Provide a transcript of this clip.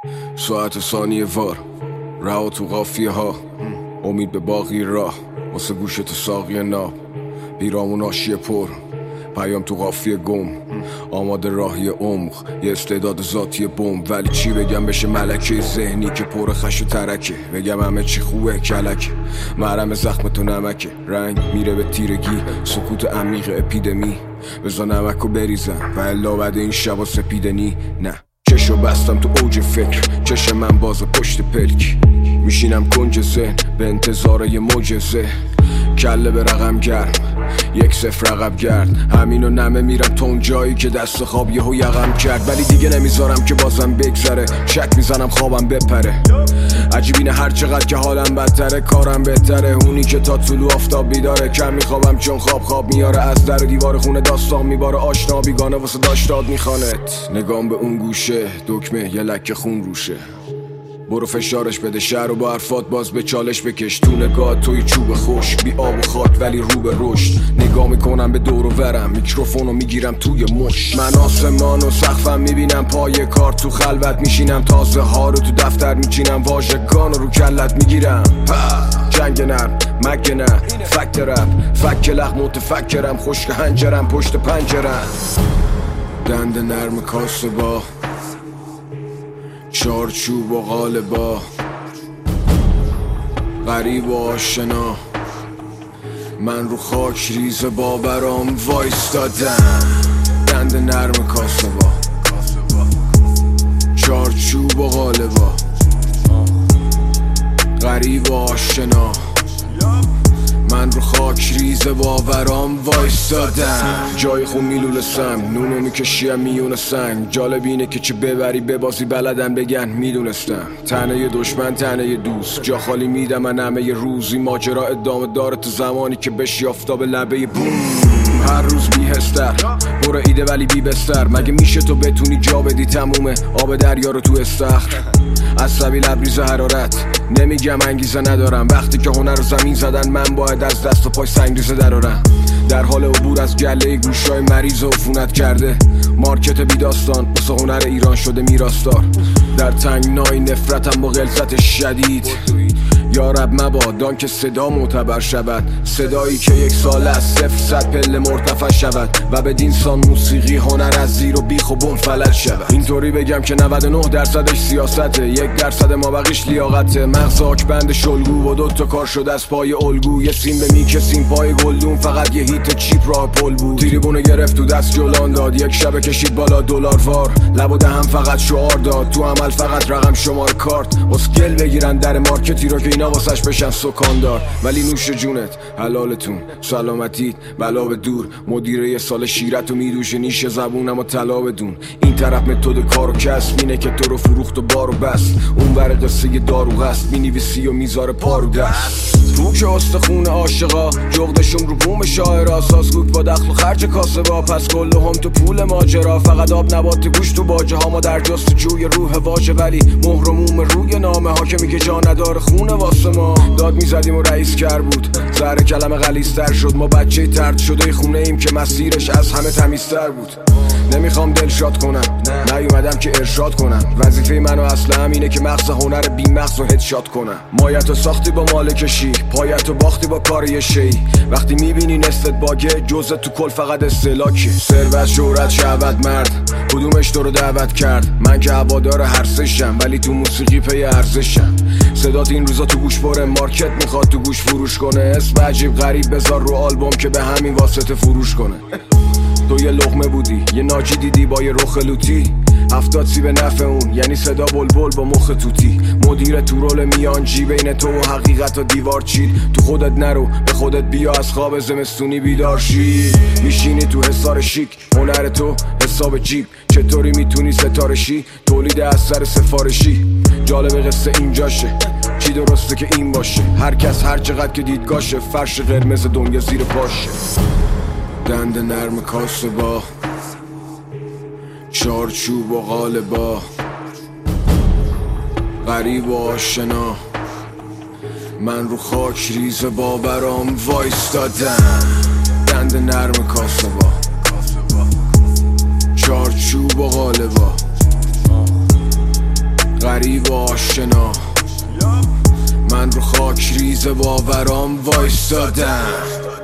ساعت ثانیه وار رها تو قافیه ها، امید به باقی راه واسه گوش تو ساقی ناب، پیرامون آشیه پر پیام تو قافیه گم، آماده راهی عمق یه استعداد ذاتی بمب. ولی چی بگم بشه ملکه ذهنی که پر خش و ترکه، بگم همه چی خوبه کلکه، مرهم زخم تو نمکه، رنگ میره به تیرگی، سکوت عمیق اپیدمی، بزا نمکو بریزم و الا بعد این شبا سپیدنی. نه چشو بستم تو اوج فکر، چش من باز پشت پلک، میشینم کنج ذهن به انتظار یه معجزه، کله به رقم گرم 1-0 عقب گرد، همینو نمه میرم تا اون جایی که دست خواب یهو یقم کرد. ولی دیگه نمیذارم که بازم بگذره، شک میزنم خوابم بپره، عجیب اینه هر چقدر که حالم بدتره کارم بهتره، اونی که تا طلوع آفتاب بیداره، کم میخوابم چون خواب میاره، از در و دیوار خونه داستان میباره، آشنا بیگانه واسه داشتاد میخوانت، نگام به اون گوشه دکمه یه لکه خون روشه، برو فشارش بده شهر و با حرفات باز به چالش بکش، تو نگاه توی چوب خشک بی آب و خاک ولی رو به رشد، نگاه میکنم به دور و ورم میکروفونو میگیرم توی مش، من آسمان و سقفم میبینم پای کار، تو خلوت میشینم تازه ها رو تو دفتر میچینم، واژگان رو کلت میگیرم، جنگ نرم مگه نه فکت رپ فک لغ متفکرم، خشک هنجرم پشت پنجرم، دند نرم کاسه با چارچوب و قالبا، غریب و آشنا، من رو خاک ریز باورام وایستادم، دند نرم کاسه با چارچوب و قالبا، غریب و آشنا، من رو خاک ریز باورام وایستادم، جای خون میلول سم نونو میکشیم میون سنگ، جالب اینه که چه ببری ببازی بلدن بگن میدونستم، تنه ی دشمن تنه ی دوست، جا خالی میدم من همه ی روزی، ماجرا ادامه داره تو زمانی که بشی آفتاب لبه بوم، هر روز بیهستر برو ایده ولی بی بستر، مگه میشه تو بتونی جا بدی تمومه آب دریا رو تو استخر، عصبی لبریز حرارت نمیگم انگیزه ندارم، وقتی که هنر رو زمین زدن من باید از دست و پای سنگریزه درارم، در حال عبور از گله گوشای مریض و عفونت کرده، مارکت بی داستان واسه هنر ایران شده میراستار، در تنگنای نفرتم با غلظت شدید، یا رب مبادان که صدا معتبر شود، صدایی که 1 سال از 0 پله مرتفع شود و بدین سان موسیقی هنر از زیر و بیخ و بم فلج شود، اینطوری بگم که 99% سیاسته، 1% ما بقیش لیاقته، مغز آکبند شلگو و 2 تا کار شده از پای الگو، یه سیم به میکسیم پای گلدون، فقط یه هیت چیپ راه پل بود، تریبونه گرفت تو دست جولان داد، یک شبه کشید بالا دلار وار، لب و دهم فقط شعار داد، تو عمل فقط رقم شماره کارت، اسکل بگیرن در مارکتی رو که اینا واسش بشن سکاندار، ولی نوش جونت حلالتون سلامتیت بلا به دور، مدیره یه سال شیرتو میدوشه نیش زبونم و طلا بدون، این طرف متد کار و کسب اینه که تو رو فروخت و بارو بست، اون ور قصه دارو هست مینویسی و میذاره پارو دست، رو که استخون عاشقا جغدشون رو بوم شاعرا، سازگوک با دخل و خرج کاسبا، پس کل هم تو پول ماجرا، فقط آب نبات گوش تو باجه ها، ما در جستجوی روح واژه ولی مهر و موم روی نامه ها که میگه جا نداره خونه واسه ما، داد میزدیم و رئیس کر بود، زهر کلمه غلیظ‌تر شد، ما بچه طرد شده خونه ایم که مسیرش از همه تمیزتر بود، نمیخوام دلشاد کنم نیومدم که ارشاد کنم، وظیفه منو اصلا همینه که مغز هنر بی مغز رو هدشات کنم، مایتو ساختی با مالکشی پایتو باختی با کار یه شی، وقتی میبینی نصفت باگه جزت تو کل فقط استهلاکی، ثروت شهرت شهوت مرد کدومش تو رو دعوت کرد، من که هوادار هر سشم ولی تو موسیقی پی ارزشم، صدات این روزا تو گوش پره، مارکت میخواد تو گوش فروش کنه، اسم عجیب غریب بذار رو آلبوم که به همین واسطه فروش کنه، تو یه لقمه بودی یه ناجی دیدی با یه رخ لوتی، 70 سی به نفع اون یعنی صدا بلبل با مخ توتی، مدیر تو رول میانجی بین تو و حقیقت و دیوار چید، تو خودت نرو به خودت بیا از خواب زمستونی بیدار شی، میشینی تو حصار شیک هنر تو حساب جیب، چطوری میتونی ستاره شی تولید اثر سفارشی، جالب قصه اینجاشه چی درسته که این باشه، هر کس هر چقدر که دیدگاشه، فرش قرمز دنیا زیر پاشه، دند نرم کاسه با چارچوب و قالبا، غریب و آشنا، من رو خاک ریز باورام وایستادم، دند نرم کاسه با چارچوب و قالبا، غریب و آشنا، من رو خاک ریز باورام وایستادم.